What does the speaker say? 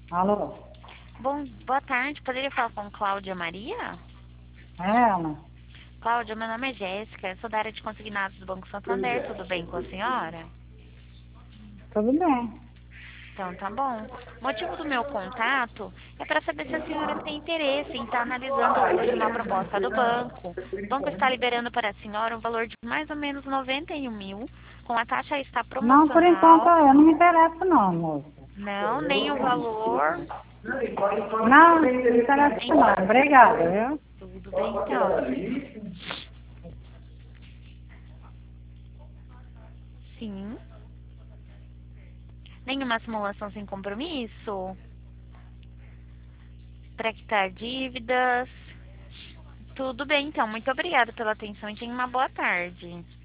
Alô? Bom, boa tarde. Poderia falar com Cláudia Maria? É ela? Cláudia, meu nome é Jéssica, eu sou da área de consignados do Banco Santander. Tudo bem com a senhora? Tudo bem. Então, tá bom. O motivo do meu contato é para saber se a senhora tem interesse em estar analisando hoje uma proposta do banco. O banco está liberando para a senhora um valor de mais ou menos 91 mil, com a taxa está Não, por enquanto promocional. eu não me interesso não, moça. Não, nem o valor. Não, não me interessa Em- não. Obrigada, viu? Tudo bem, então. Sim. Nenhuma simulação sem compromisso. Para quitar dívidas. Tudo bem, então. Muito obrigada pela atenção e tenha uma boa tarde.